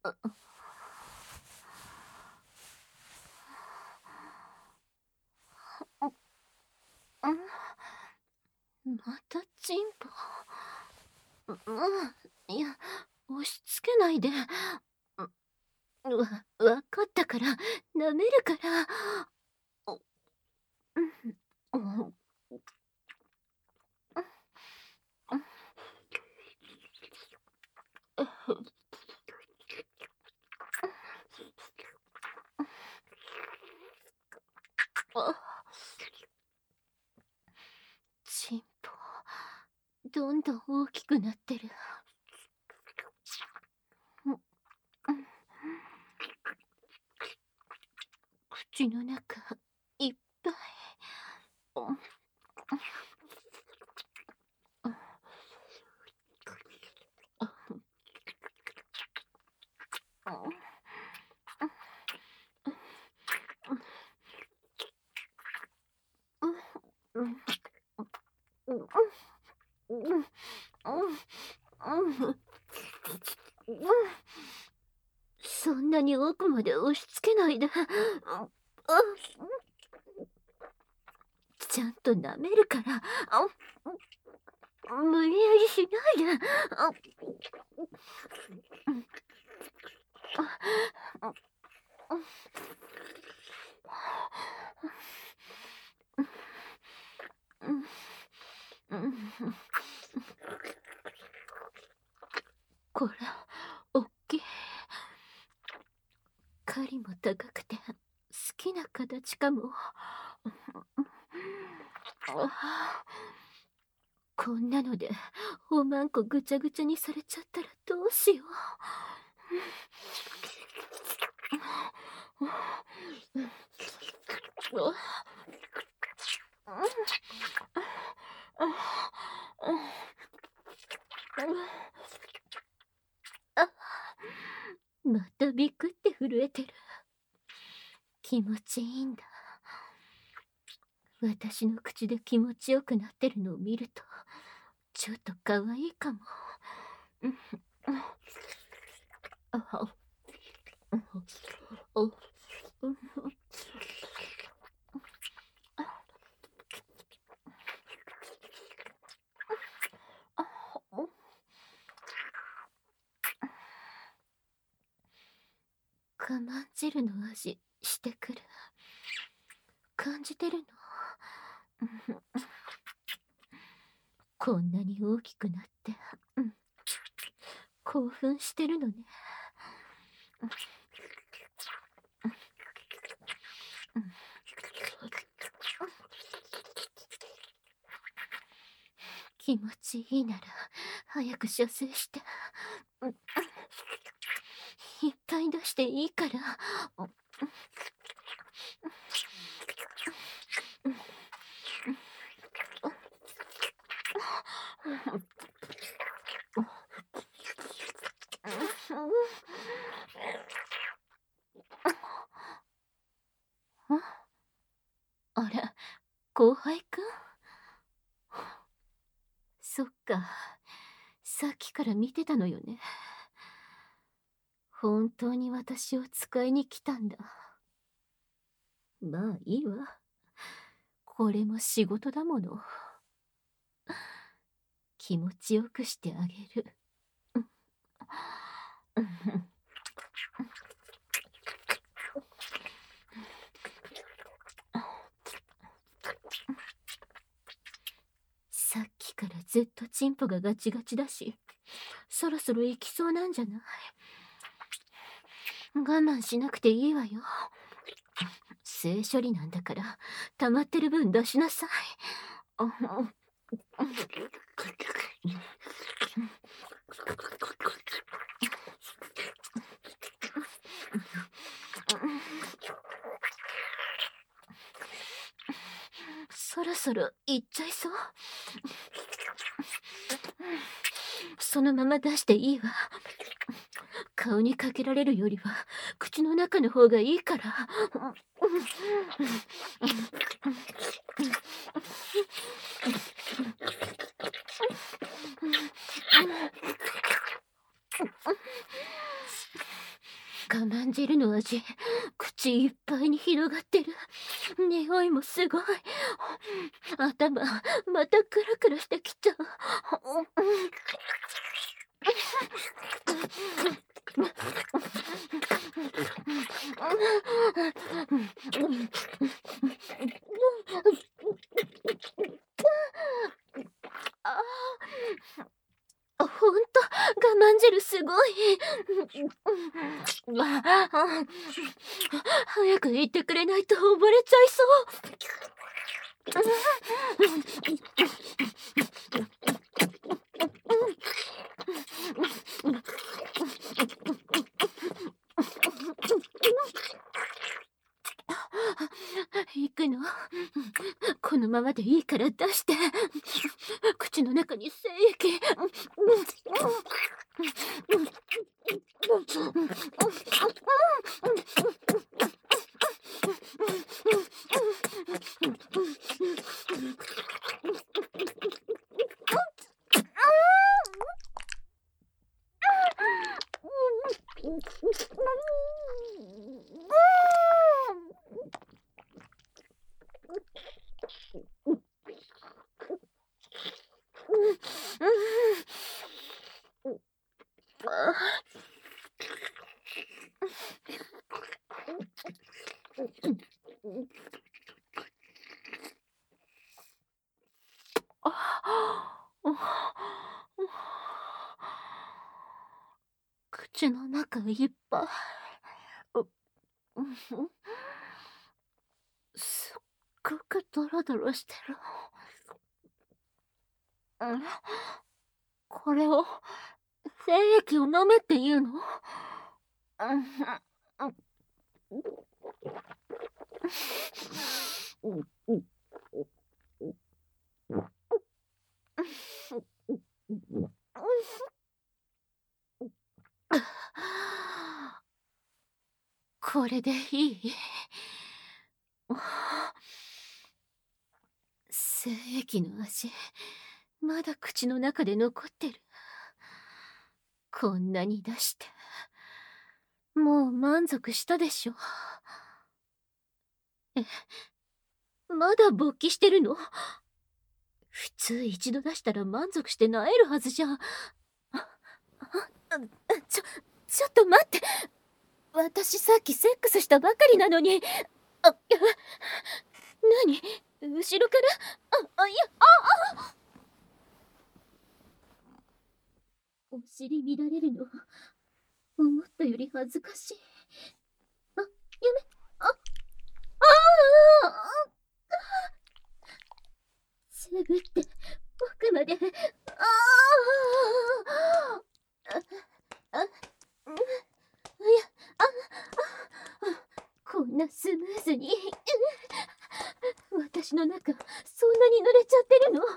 またチンポ。いや、押し付けないで。わかったから、舐めるから。チンポ、どんどん大きくなってる。口の中いっぱい。そんなに奥まで押し付けないで。ちゃんと舐めるから。無理やりしないで。これ、おっきい。狩りも高くて、好きな形かも。こんなので、おまんこぐちゃぐちゃにされちゃったらどうしよう。またビクって震えてる。気持ちいいんだ。私の口で気持ちよくなってるのを見ると、ちょっと可愛いかも。我慢汁の味してくる。感じてるの？こんなに大きくなって、興奮してるのね。気持ちいいなら早く射精して、いっぱい出していいから。あれ、後輩くん？そっか、さっきから見てたのよね。本当に私を使いに来たんだ。まあいいわ。これも仕事だもの。気持ちよくしてあげる。さっきからずっとチンポがガチガチだし、そろそろ行きそうなんじゃない？我慢しなくていいわよ。性処理なんだから、溜まってる分出しなさい。そろそろ行っちゃいそう。そのまま出していいわ。顔にかけられるよりは口の中の方がいいから。 慢汁の味、口いっぱいに広がってる。匂いもすごい。頭、またクラクラしてきちゃう。ほんと、我慢汁すごい。早く言ってくれないと溺れちゃいそう。行くの？このままでいいから出して。口の中に精液。口の中いっぱい。すっごくドロドロしてる。これを精液を飲めって言うの？これでいい？精液の味、まだ口の中で残ってる。こんなに出して、もう満足したでしょ？まだ勃起してるの？普通一度出したら満足して萎えるはずじゃん。ちょっと待って。私さっきセックスしたばかりなのに。何？後ろから？いや、お尻乱れるの、思ったより恥ずかしい。やめ、すぐって奥まで。こんなスムーズに。私の中そんなに濡れちゃってるの？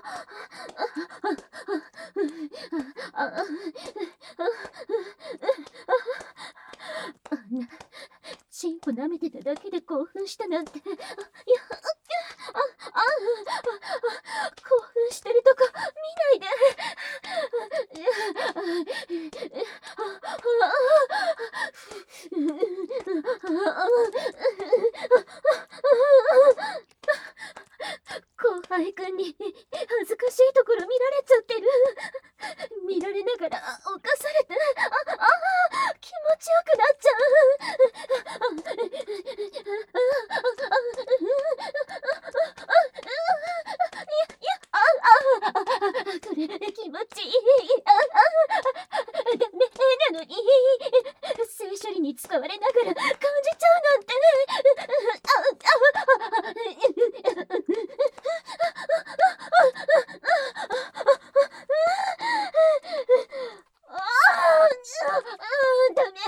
あんなチンコ舐めてただけで興奮したなんて。興奮してるとこ見ないで。後輩くんに恥ずかしいところ見られちゃってる。見られながら犯されて、気持ちよくなっちゃう。これ気持ちいい。ダメなのに性処理に使われながら感じちゃうなんて。ダメ。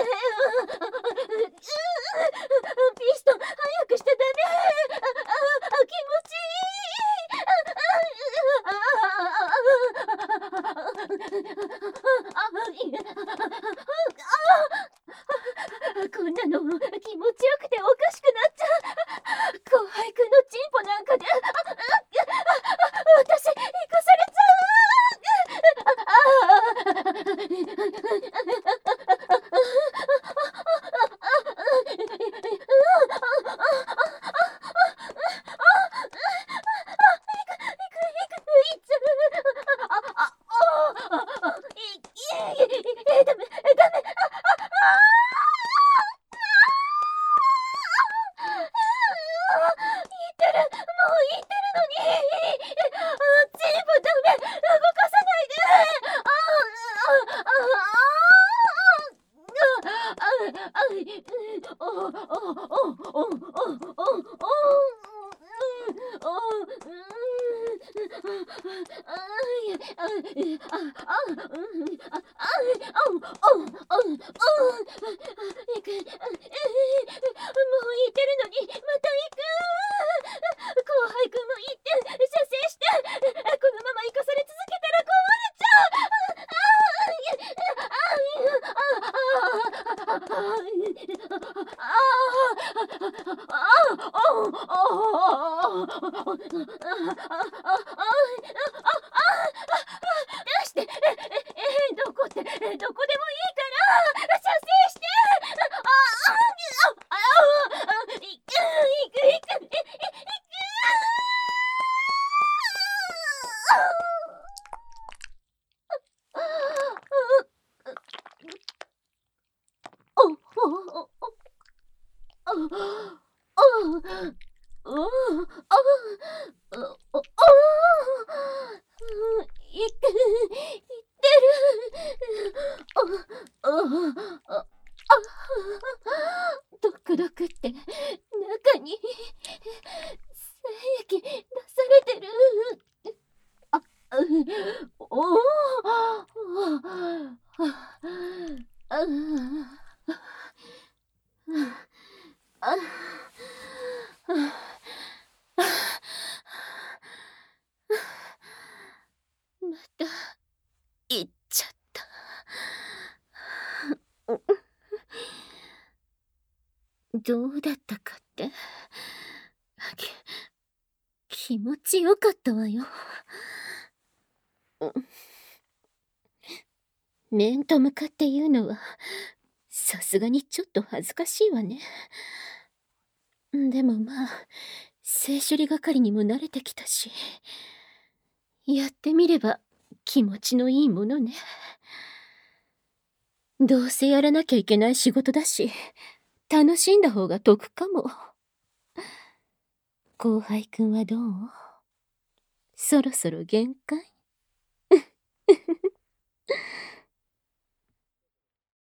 ピストン早くしてダメ。気持ちいい。こんなの気持ちよくておかしくなっちゃう。後輩くんのチンポなんかで私生かされちゃう。 てるのにまた行く。後輩くんも行って射精して、このまま行かされ続けたら壊れちゃ出して、どこってどこでもいいから射精して。ドクドクって中に精液出されてる。また行っちゃった。どうだったかって。気持ちよかったわよ。面と向かって言うのはさすがにちょっと恥ずかしいわね。でもまあ性処理係にも慣れてきたし、やってみれば気持ちのいいものね。どうせやらなきゃいけない仕事だし、楽しんだ方が得かも。後輩くんはどう？そろそろ限界？